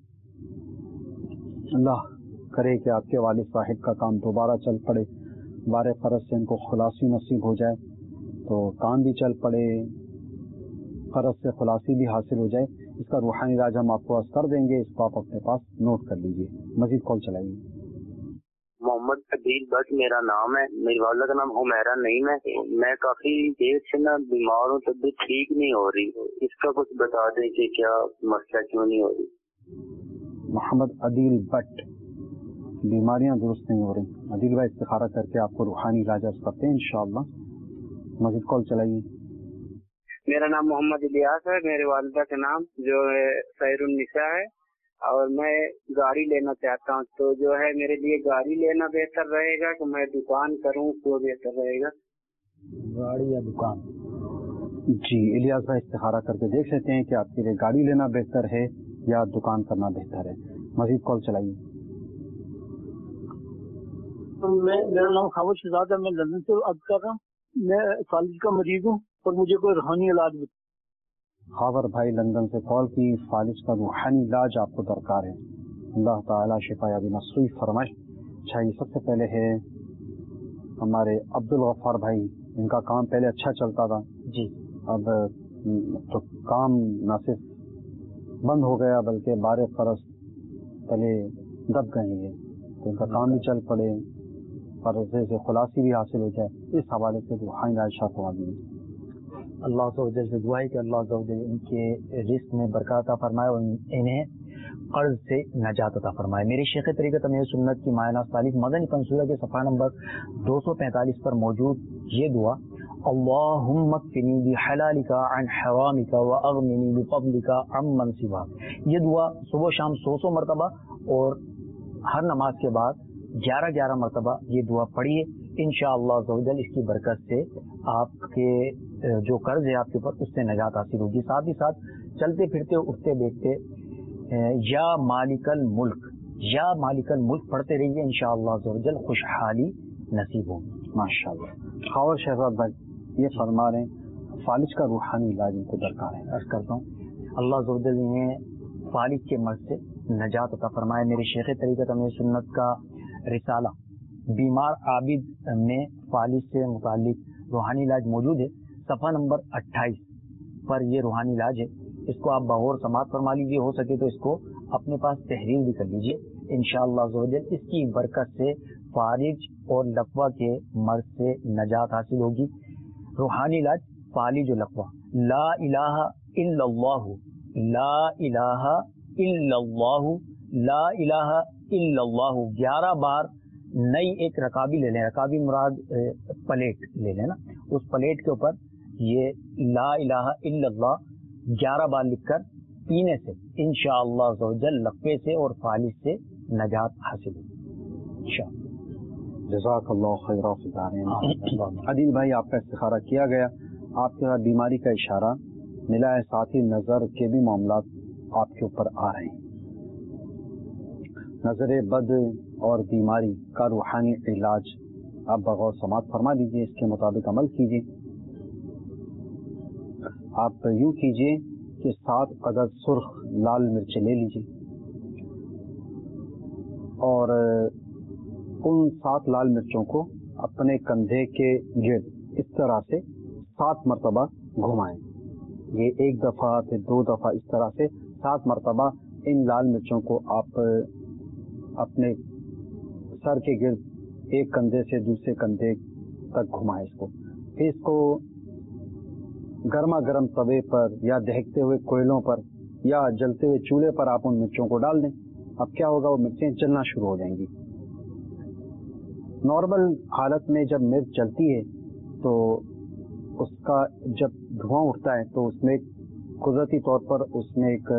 अल्लाह करे कि आपके वालिद साहिब का काम दोबारा चल पड़े, बारे फरज से इनको खुलासी नसीब हो जाए, तो काम भी चल पड़े, क़र्ज़ से खुलासी भी हासिल हो जाए, इसका रूहानी इलाज हम आपको अर्ज़ कर देंगे, इसको आप अपने पास नोट कर लीजिए। मज़ीद कॉल चलाइए।
मोहम्मद अदील भट्ट मेरा नाम है, मेरी वालदा का नाम हुमैरा नईम है। मैं काफी देर से ना बीमार हूँ, तबीयत ठीक नहीं हो रही, इसका कुछ बता दें कि क्या मसला क्यों नहीं हो रही।
मोहम्मद अदील भट्ट, बीमारियां दुरुस्त नहीं हो रही, अदील भाई इस्तिखारा करके आपको रूहानी इलाज अर्ज़ करते हैं इंशाअल्लाह। मज़ीद कॉल चलाइए।
मेरा नाम मोहम्मद इलियास है, मेरे वालिदा का नाम जो है खैरुन्निसा है, और मैं गाड़ी लेना चाहता हूँ, तो जो है मेरे लिए गाड़ी लेना बेहतर रहेगा कि मैं दुकान करूँ तो बेहतर रहेगा?
गाड़ी या दुकान?
जी, इलियास भाई इस्तिखारा करके देख लेते हैं कि आपके लिए गाड़ी लेना बेहतर है या दुकान करना बेहतर है। मज़ीद कॉल चलाइए।
तो मैं मेरा नाम खावर शहजाद है, मैं लंदन से अर्ज कर रहा हूँ। मैं फालिज का मरीज हूँ और मुझे कोई रूहानी इलाज बता।
खावर भाई लंदन से कॉल की, फालिज का रूहानी इलाज आपको दरकार है। अल्लाह ताला शिफा याबी नसीब फरमाए। अच्छा, ये सबसे पहले है हमारे अब्दुल गफ्फार भाई, इनका काम पहले अच्छा चलता था
जी,
अब तो काम न सिर्फ बंद हो गया बल्कि बारह फरस पहले दब गए हैं, तो इनका काम भी चल पड़े और से खुलासी भी हासिल हो जाए, इस हवाले से रूहानी इलाज फरमा दीजिए।
अल्लाह से दुआ है कि अल्लाह इनके रिस्क में बरकत अता फरमाए और इन्हें कर्ज से नजात अता फरमाए। मेरे शेख तरीक़त अमीर सुन्नत की मायना सालिफ मदनी पंसूरा के सफ़ा नंबर दो सौ पैंतालीस पर मौजूद ये दुआ, अल्लाहुम्मा क़िनी बिहलालिका अन हरामिका व अग़निनी बिफ़ज़लिका अम्मन सिवाक। ये दुआ सुबह शाम सौ सौ मरतबा और हर नमाज के बाद ग्यारह ग्यारह मरतबा ये दुआ पढ़िए। इंशाअल्लाह अज़्ज़वजल इसकी बरकत से आपके जो कर्ज है आपके ऊपर उससे नजात हासिल होगी। साथ ही साथ चलते फिरते उठते बैठते या मालिकल मुल्क या मालिकल मुल्क पढ़ते रहिए, इंशाअल्लाह अज़्ज़वजल खुशहाली नसीब होगी माशाअल्लाह।
खावर शहजाद भाई ये फरमा रहे हैं फालिज का रूहानी इलाज इनको दरकार है।
अर्ज करता हूँ अल्लाह अज़्ज़वजल इन्हें फालिज के मर्ज से नजात अता फरमाए। मेरे शेख तरीक़त अमीर सुन्नत का रिसाला बीमार आबिद में फालिज से मुतालिक रूहानी इलाज मौजूद है। सफ़ा नंबर अट्ठाईस पर ये रूहानी इलाज है, इसको आप बगौर समात फरमा लीजिए, हो सके तो इसको अपने पास तहरीर भी कर लीजिए। इंशाअल्लाह अज़्ज़वजल इसकी बरकत से फारिज और लकवा के मर्ज से नजात हासिल होगी। रूहानी इलाज फालिज और लकवा, ला इलाहा इल्लल्लाहु ला इलाहा इल्लल्लाहु ला इलाहा इल्लल्लाहु ग्यारह बार नई एक रकाबी ले लें, रकाबी मुराद प्लेट ले लें ना, उस प्लेट के ऊपर ये ला इलाहा इल्लल्लाह ग्यारह बार लिखकर पीने से इंशाअल्लाह अज़्ज़वजल लकवे से और फालिज से नजात हासिल होगी इंशाअल्लाह।
जज़ाकल्लाहु खैरन। अदील भाई आपका इस्तिखारा किया गया, आपके बीमारी का इशारा मिला है, साथ ही नज़र के भी मामलात आपके ऊपर आ रहे हैं। नजर बद और बीमारी का रूहानी इलाज आप बगौर समात फरमा दीजिए, इसके मुताबिक अमल कीजिए। आप यूं कीजिए कि सात अदद सुर्ख लाल मिर्चें ले लीजिए और उन सात लाल मिर्चों को अपने कंधे के गिर्द इस तरह से सात मरतबा घुमाएं। ये एक दफ़ा फिर दो दफ़ा इस तरह से सात मरतबा इन लाल मिर्चों को आप अपने सर के गिर्द एक कंधे से दूसरे कंधे तक घुमाएं इसको। फिर इसको गर्मा गर्म तवे पर या दहकते हुए कोयलों पर या जलते हुए चूल्हे पर आप उन मिर्चों को डाल दें। अब क्या होगा, वो मिर्चें जलना शुरू हो जाएंगी। नॉर्मल हालत में जब मिर्च जलती है तो उसका जब धुआं उठता है तो उसमें कुदरती तौर पर उसमें एक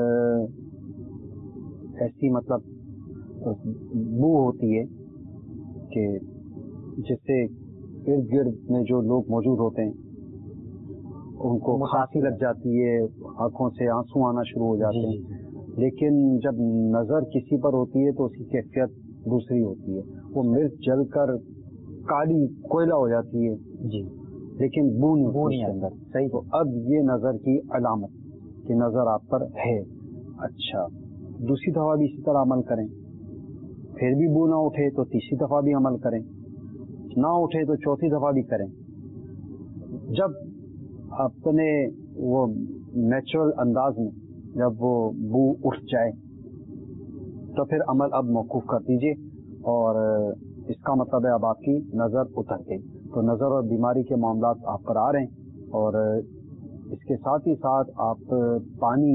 ऐसी मतलब बू होती है कि जिससे इर्द गिर्द में जो लोग मौजूद होते हैं उनको खांसी लग जाती है, आंखों से आंसू आना शुरू हो जाते हैं। लेकिन जब नजर किसी पर होती है तो उसकी कैफियत दूसरी होती है, वो मिर्च जलकर काली कोयला हो जाती है जी, लेकिन बू नहीं होती है अंदर। सही। तो अब ये नजर की अलामत कि नजर आप पर है। अच्छा, दूसरी दफा भी इसी तरह अमल करें, फिर भी बू ना उठे तो तीसरी दफा भी अमल करें, ना उठे तो चौथी दफा भी करें। जब अपने वो نیچرل انداز میں جب وہ بو اٹھ جائے تو پھر عمل اب موقوف کر دیجیے، اور اس کا مطلب ہے اب آپ کی نظر اتر گئی. تو نظر اور بیماری کے معاملات آپ پر آ رہے ہیں، اور اس کے ساتھ ہی ساتھ آپ پانی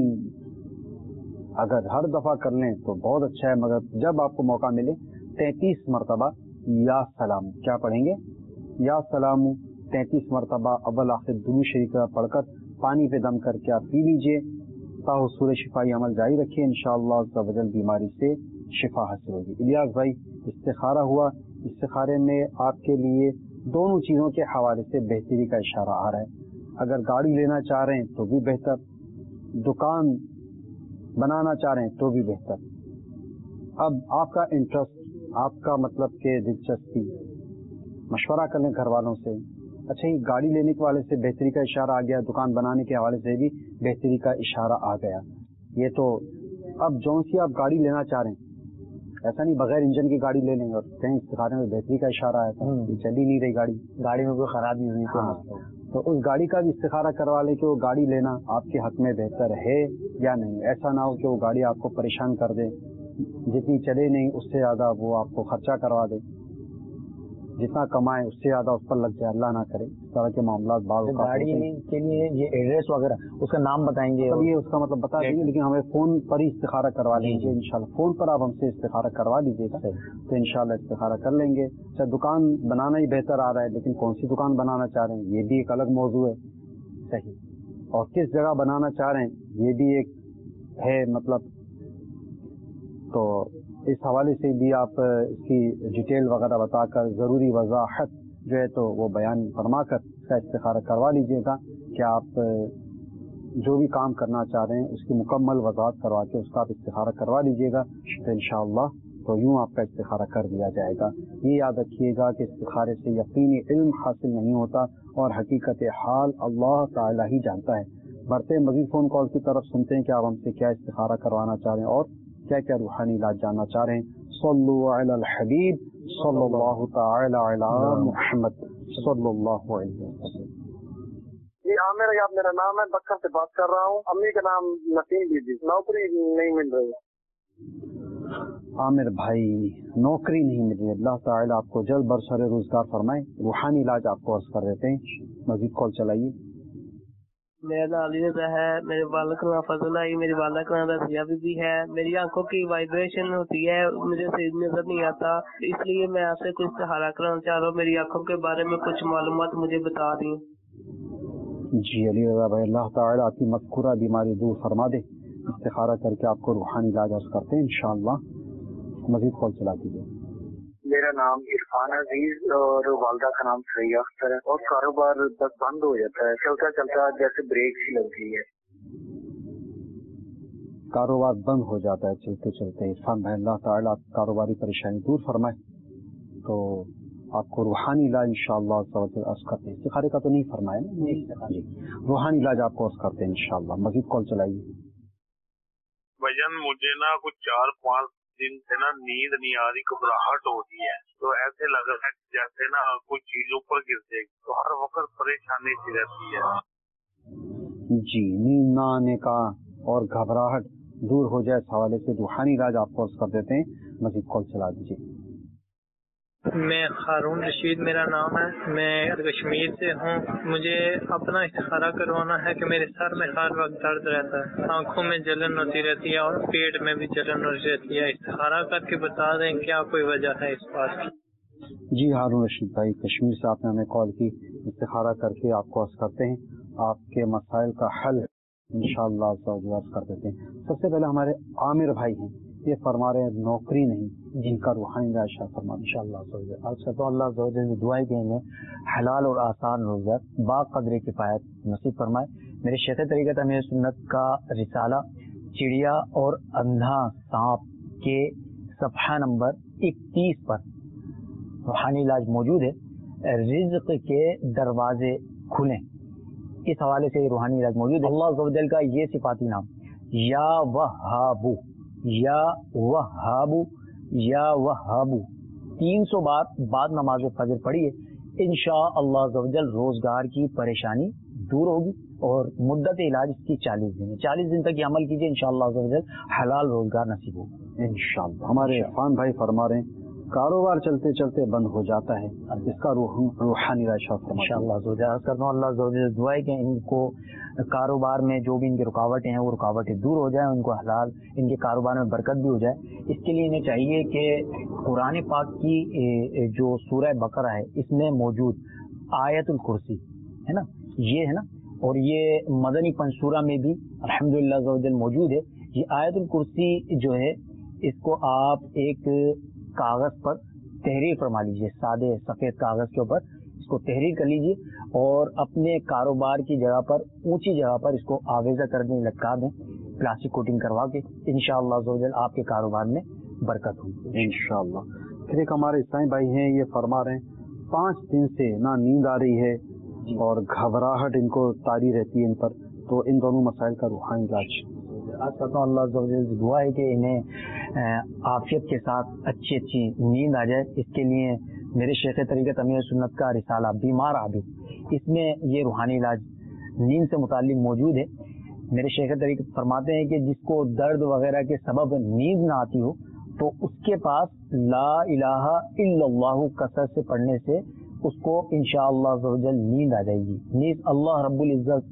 اگر ہر دفعہ کر لیں تو بہت اچھا ہے، مگر جب آپ کو موقع ملے تینتیس مرتبہ یا سلام کیا پڑھیں گے؟ یا سلام تینتیس مرتبہ اول آخر درود شریف پڑھ کر پانی پہ دم کر کے آپ پی لیجیے. حصول شفائی عمل جاری رکھیے، انشاءاللہ عز و جل بیماری سے شفا حاصل ہوگی. الیاس بھائی استخارہ ہوا، استخارے میں آپ کے لیے دونوں چیزوں کے حوالے سے بہتری کا اشارہ آ رہا ہے. اگر گاڑی لینا چاہ رہے ہیں تو بھی بہتر، دکان بنانا چاہ رہے ہیں تو بھی بہتر. اب آپ کا انٹرسٹ، آپ کا مطلب کہ دلچسپی، مشورہ کر لیں گھر والوں سے. اچھا یہ گاڑی لینے کے حوالے سے بہتری کا اشارہ آ گیا، دکان بنانے کے حوالے سے بھی بہتری کا اشارہ آ گیا. یہ تو اب جون سی آپ گاڑی لینا چاہ رہے ہیں، ایسا نہیں بغیر انجن کی گاڑی لے لیں اور کہیں استخارے میں بہتری کا اشارہ آیا تھا، چل ہی نہیں رہی گاڑی، گاڑی میں کوئی خرابی ہوئی تو اس گاڑی کا بھی استخارہ کروا لیں کہ وہ گاڑی لینا آپ کے حق میں بہتر ہے یا نہیں. ایسا نہ ہو کہ وہ گاڑی آپ کو پریشان کر دے، جتنی چلے نہیں اس سے زیادہ وہ آپ کو خرچہ کروا دے، جتنا کمائے اس سے زیادہ اس پر لگ جائے، اللہ نہ کرے. اس طرح کے معاملات بعض
گاڑی کے لیے یہ ایڈریس وغیرہ اس کا نام بتائیں گے؟
یہ اس کا مطلب بتا دیں گے، لیکن ہمیں فون پر ہی استخارہ کروا لیجیے انشاءاللہ. فون پر آپ ہم سے استخارہ کروا لیجیے گا تو انشاءاللہ استخارہ کر لیں گے. اچھا دکان بنانا ہی بہتر آ رہا ہے، لیکن کون سی دکان بنانا چاہ رہے ہیں یہ بھی ایک الگ موضوع ہے. صحیح. اور کس جگہ بنانا چاہ رہے ہیں یہ بھی ایک ہے مطلب. تو اس حوالے سے بھی آپ اس کی ڈیٹیل وغیرہ بتا کر ضروری وضاحت جو ہے تو وہ بیان فرما کر اس کا استخارہ کروا لیجیے گا کہ آپ جو بھی کام کرنا چاہ رہے ہیں اس کی مکمل وضاحت کروا کے اس کا آپ استخارہ کروا لیجیے گا تو انشاءاللہ تو یوں آپ کا استخارہ کر دیا جائے گا. یہ یاد رکھیے گا کہ استخارے سے یقینی علم حاصل نہیں ہوتا اور حقیقت حال اللہ تعالی ہی جانتا ہے. بڑھتے مزید فون کال کی طرف سنتے ہیں کہ آپ ہم سے کیا استخارہ کروانا چاہ رہے ہیں اور کیا کیا روحانی علاج جاننا چاہ رہے ہیں. صلو علی الحبیب صلی اللہ تعالی علی محمد صلی اللہ علیہ وسلم.
جی عامر آپ میرا نام ہے، بکر سے بات کر رہا ہوں. امی کا نام نسیم بی بی. نوکری نہیں مل رہی.
عامر بھائی نوکری نہیں مل رہی، اللہ تعالی آپ کو جلد برسر روزگار فرمائے. روحانی علاج آپ کو عرض کر دیتے ہیں، مزید کال چلائیے.
میرا نام علی رضا ہے، میرے والد کا نام فضل ہے، میری والدہ کا نام رضیہ بی بی ہے. میری آنکھوں کی وائبریشن ہوتی ہے، مجھے صحیح نظر نہیں آتا، اس لیے میں آپ سے کچھ استخارہ کرانا چاہ رہا ہوں. میری آنکھوں کے بارے میں کچھ معلومات مجھے بتا دیں.
جی علی رضا بھائی اللہ تعالی آپ کی مذکورہ بیماری دور فرما دے. استخارہ کر کے آپ کو روحانی علاج عرض کرتے ہیں انشاءاللہ. مزید کال چلا دیجیے.
میرا نام عرفان عزیز اور والدہ کا نام سریہ اختر ہے، اور کاروبار بس بند ہو جاتا ہے، چلتا چلتا جیسے بریک سی لگتی ہے.
کاروبار بند ہو جاتا ہے چلتے چلتے. عرفان بھائی اللہ تعالیٰ آپ کاروباری پریشانی دور فرمائے. تو آپ کو روحانی علاج انشاءاللہ عرض کرتے ہیں. استخارے کا تو نہیں فرمایا نا جی، روحانی علاج آپ کو عرض کرتے ہیں انشاءاللہ. مزید کال چلائیے.
بھجن مجھے نا کچھ چار پانچ دن سے نا نیند نہیں آ رہی، گھبراہٹ ہوتی ہے، تو ایسے لگ رہا ہے جیسے نا کچھ چیز اوپر گر جائے گی، تو ہر وقت پریشانی سی رہتی ہے.
جی نیند نہ آنے کا اور گھبراہٹ دور ہو جائے اس حوالے سے روحانی علاج آپ کو عرض کر دیتے ہیں. مزید کال چلا دیجیے.
میں ہارون رشید میرا نام ہے، میں کشمیر سے ہوں. مجھے اپنا استخارہ کروانا ہے کہ میرے سر میں ہر وقت درد رہتا ہے، آنکھوں میں جلن ہوتی رہتی ہے اور پیٹ میں بھی جلن ہوتی رہتی ہے. استخارہ کر کے بتا دیں کیا کوئی وجہ ہے اس بات کی.
جی ہارون رشید بھائی کشمیر سے آپ نے ہمیں کال کی. استخارہ کر کے آپ کو عرض کرتے ہیں آپ کے مسائل کا حل انشاءاللہ عرض کر دیتے ہیں. سب سے پہلے ہمارے عامر بھائی ہیں، یہ فرما رہے ہیں نوکری نہیں، جن کا روحانی علاج فرما انشاءاللہ.
عرض کرتا ہوں اللہ عز و جل سے دعائیں کہ انہیں حلال اور آسان روزگار با قدر کفایت نصیب فرمائے. میرے شیخ طریقت امیر سنت کا رسالہ چڑیا اور اندھا سانپ کے صفحہ نمبر اکتیس پر روحانی علاج موجود ہے. رزق کے دروازے کھلیں، اس حوالے سے روحانی علاج موجود ہے. اللہ عز و جل کا یہ صفاتی نام یا وہابو یا وہابو یا وہابو تین سو بار بعد نماز فجر پڑھیے، انشاء اللہ عز و جل روزگار کی پریشانی دور ہوگی اور مدت علاج اس کی چالیس دن ہے. چالیس دن تک یہ عمل کیجیے، انشاءاللہ عز و جل حلال روزگار نصیب ہوگا
انشاءاللہ. ہمارے عرفان بھائی فرما رہے ہیں کاروبار چلتے چلتے بند ہو جاتا ہے، اس کا روح روحانی علاج
انشاءاللہ عز و جل. عرض کرتا ہوں اللہ عز و جل دعا ہے کہ ان کو کاروبار میں جو بھی ان کی رکاوٹیں ہیں وہ رکاوٹیں دور ہو جائیں، ان کو حلال ان کے کاروبار میں برکت بھی ہو جائے. اس کے لیے انہیں چاہیے کہ قرآن پاک کی جو سورہ بقرہ ہے اس میں موجود آیت الکرسی ہے نا، یہ ہے نا، اور یہ مدنی پنسورہ میں بھی الحمدللہ عز و جل موجود ہے. یہ آیت الکرسی جو ہے اس کو آپ ایک کاغذ پر تحریر فرما لیجئے، سادے سفید کاغذ کے اوپر اس کو تحریر کر لیجئے اور اپنے کاروبار کی جگہ پر اونچی جگہ پر اس کو آویزہ کر دیں، لٹکا دیں پلاسٹک کوٹنگ کروا کے. انشاءاللہ عز و جل آپ کے کاروبار میں برکت ہوگی
انشاءاللہ. پھر ایک ہمارے عیسائی بھائی ہیں، یہ فرما رہے ہیں پانچ دن سے نہ نیند آ رہی ہے اور گھبراہٹ ان کو طاری رہتی ہے ان پر، تو ان دونوں مسائل کا روحانی علاج.
آج کرتا ہوں اللہ عز و جل دعا ہے کہ انہیں عافیت کے ساتھ اچھی اچھی نیند آ جائے. اس کے لیے میرے شیخ طریقت امیر سنت کا رسالہ بیمار عابد، اس میں یہ روحانی علاج نیند سے متعلق موجود ہے. میرے شیخ طریقت فرماتے ہیں کہ جس کو درد وغیرہ کے سبب نیند نہ آتی ہو تو اس کے پاس لا الہ الا اللہ کثرت سے پڑھنے سے اس کو انشاءاللہ عز و جل نیند آ جائے گی. نیند اللہ رب العزت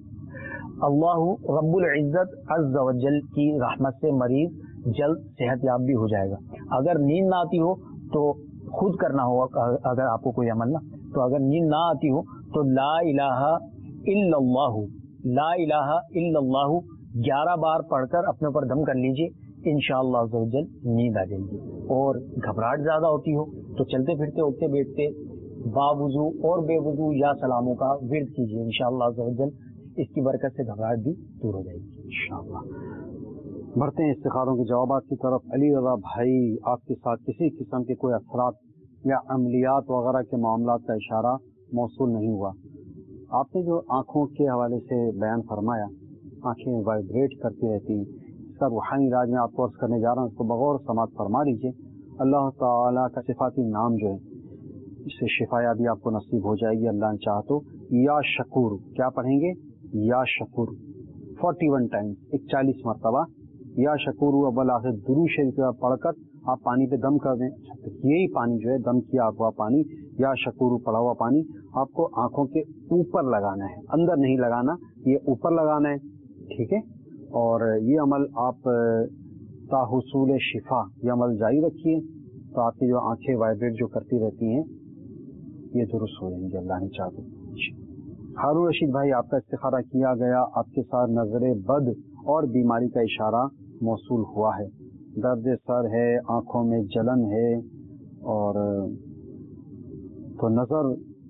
اللہ رب العزت عز و جل کی رحمت سے مریض جلد صحت یاب بھی ہو جائے گا. اگر نیند نہ آتی ہو تو خود کرنا ہو، اگر آپ کو کوئی عمل نہ تو اگر نیند نہ آتی ہو تو لا الہ الا اللہ لا الہ الا اللہ گیارہ بار پڑھ کر اپنے اوپر دم کر لیجئے، انشاءاللہ عز و جل نیند آ جائے گی. اور گھبراہٹ زیادہ ہوتی ہو تو چلتے پھرتے اٹھتے بیٹھتے با وضو اور بے وضو یا سلاموں کا ورد کیجیے، انشاءاللہ عز و جل اس کی برکت سے گھبراہٹ بھی دور ہو جائے گی
انشاءاللہ. بڑھتے ہیں استخاروں کے جوابات کی طرف. علی رضا بھائی، آپ کے ساتھ کسی قسم کے کوئی اثرات یا عملیات وغیرہ کے معاملات کا اشارہ موصول نہیں ہوا. آپ نے جو آنکھوں کے حوالے سے بیان فرمایا، آنکھیں وائبریٹ کرتی رہتی ہیں، اس کا روحانی علاج میں آپ کو عرض کرنے جا رہا ہوں، اس کو بغور سماعت فرما لیجیے. اللہ تعالیٰ کا صفاتی نام جو ہے اس سے شفا یابی آپ کو نصیب ہو جائے گی اللہ نے چاہا تو. یا شکور، کیا پڑھیں گے؟ یا شکور فورٹی ون ٹائمز، اکچالیس مرتبہ یا شکور اول آخر درود شریف پڑھ کر آپ پانی پہ دم کر دیں. یہی پانی جو ہے دم کیا ہوا پانی یا شکور پڑا ہوا پانی آپ کو آنکھوں کے اوپر لگانا ہے، اندر نہیں لگانا، یہ اوپر لگانا ہے، ٹھیک ہے. اور یہ عمل آپ تا حصول شفا یہ عمل جاری رکھیے تو آپ کی جو آنکھیں وائبریٹ جو کرتی رہتی ہیں یہ درست ہو جائیں گے اللہ نے چاہا تو. ہارون رشید بھائی، آپ کا استخارہ کیا گیا، آپ کے ساتھ نظر بد اور بیماری کا اشارہ موصول ہوا ہے. درد سر ہے، آنکھوں میں جلن ہے، اور تو نظر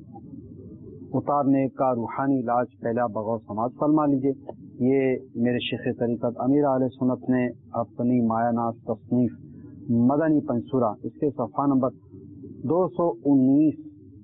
اتارنے کا روحانی علاج پہلا بغور سماعت فرما لیجیے. یہ میرے شیخ طریقت امیر اہل سنت نے اپنی مایہ ناز تصنیف مدنی پنسورہ اس کے صفحہ نمبر دو سو انیس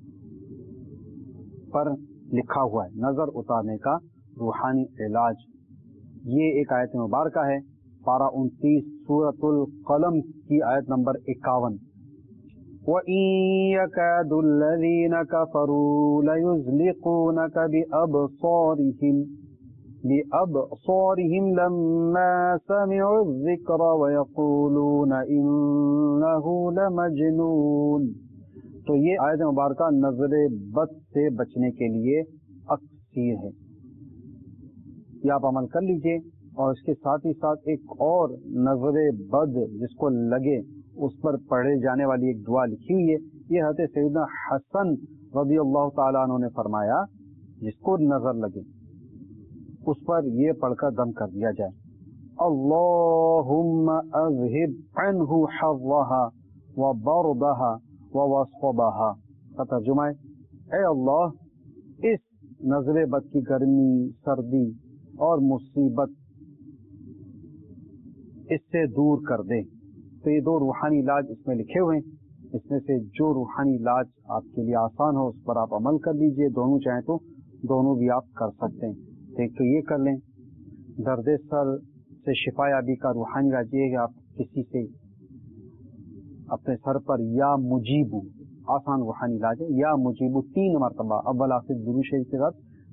پر لکھا ہوا ہے، نظر اتارنے کا روحانی علاج. یہ ایک آیت مبارکہ ہے، پارہ انتیس سورۃ القلم کی آیت نمبر اکاون. وَإِن يَكَادُ الَّذِينَ كَفَرُوا لَيُزْلِقُونَكَ بِأَبْصَارِهِمْ بِأَبْصَارِهِمْ لَمَّا سَمِعُوا الذِّكْرَ وَيَقُولُونَ إِنَّهُ لَمَجْنُونٌ. تو یہ آیت مبارکہ نظر بد سے بچنے کے لیے اکثیر ہے، یہ آپ عمل کر لیجئے. اور اس کے ساتھ ہی ساتھ ایک اور نظر بد جس کو لگے اس پر پڑھے جانے والی ایک دعا لکھی ہوئی ہے. یہ حضرت سیدنا حسن رضی اللہ تعالیٰ عنہ نے فرمایا جس کو نظر لگے اس پر یہ پڑھ کر دم کر دیا جائے. اللہم اذہب عنہ حظها وبردها ووصبها کا ترجمہ ہے، اے اللہ اس نظر بد کی گرمی، سردی اور مصیبت اس سے دور کر دے. تو یہ دو روحانی علاج اس میں لکھے ہوئے ہیں، اس میں سے جو روحانی علاج آپ کے لیے آسان ہو اس پر آپ عمل کر لیجئے. دونوں چاہیں تو دونوں بھی آپ کر سکتے ہیں. ایک تو یہ کر لیں، درد سر سے شفا یابی کا روحانی علاج یہ ہے کہ آپ کسی سے اپنے سر پر یا مجیبو، آسان روحانی علاج ہے، یا مجیبو تین مرتبہ اول آخر درود شریف کے ساتھ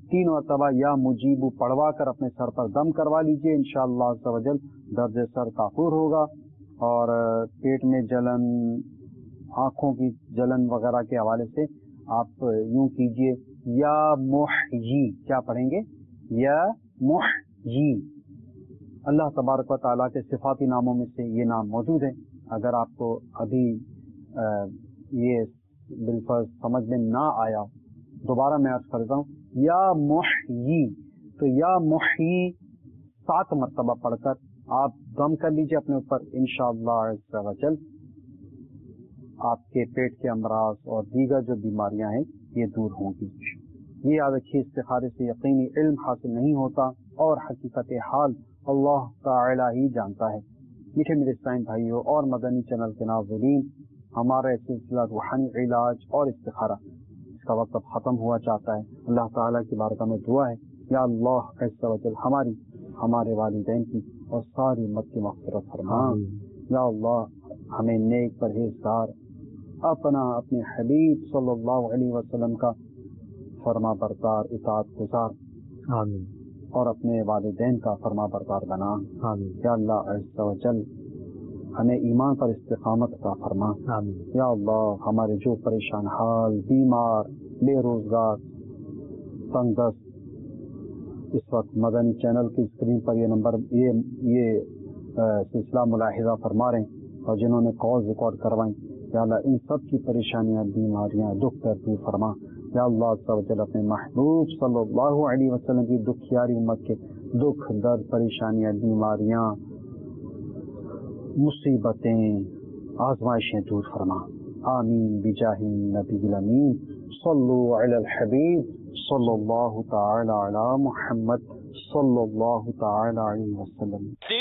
تین مرتبہ یا مجیبو پڑھوا کر اپنے سر پر دم کروا لیجئے، انشاءاللہ عز و جل درد سر کافور ہوگا۔ اور پیٹ میں جلن، آنکھوں کی جلن وغیرہ کے حوالے سے آپ یوں کیجئے، یا محیی، کیا پڑھیں گے؟ یا محیی۔ اللہ تبارک و تعالیٰ کے صفاتی ناموں میں سے یہ نام موجود ہے۔ اگر آپ کو ابھی یہ بالفرض سمجھ میں نہ آیا، دوبارہ میں عرض کرتا ہوں، یا محیی، تو یا محیی سات مرتبہ پڑھ کر آپ دم کر لیجئے اپنے اوپر، انشاءاللہ عز و جل آپ کے پیٹ کے امراض اور دیگر جو بیماریاں ہیں یہ دور ہوں گی۔ یہ یاد رکھیے، استخارے سے یقینی علم حاصل نہیں ہوتا اور حقیقت حال اللہ تعالی ہی جانتا ہے۔ میٹھے میرے اسلام بھائیوں اور مدنی چینل کے ناظرین، ہمارا سلسلہ روحانی علاج اور استخارہ اس کا وقت اب ختم ہوا چاہتا ہے۔ اللہ تعالیٰ کی بارگاہ میں دعا ہے، یا اللہ عز و جل ہماری، ہمارے والدین کی اور ساری امت کی مغفرت فرما۔ یا اللہ ہمیں نیک پرہیزگار، اپنا اپنے حبیب صلی اللہ علیہ وسلم کا فرما بردار، اطاعت گزار آمین، اور اپنے والدین کا فرما بردار بنا آمین۔ یا اللہ عز و جل ہمیں ایمان پر استقامت عطا فرما آمین۔ یا اللہ ہمارے جو پریشان حال، بیمار، بے روزگار، تنگ دست اس وقت مدنی چینل کی اسکرین پر یہ نمبر یہ یہ سلسلہ ملاحظہ فرما رہے ہیں اور جنہوں نے کال ریکارڈ کروائیں، یا اللہ ان سب کی پریشانیاں، بیماریاں، دکھ درد دور فرما۔ یا اللہ عز و جل اپنے محبوب صلی اللہ علیہ وسلم کی دکھیاری امت کے دکھ درد، پریشانیاں، بیماریاں، مصیبتیں، آزمائشیں دور فرما آمین بجاہ النبی الامین۔ صلو علی الحبیب صلی اللہ تعالی علی محمد صلی اللہ تعالی علیہ وسلم۔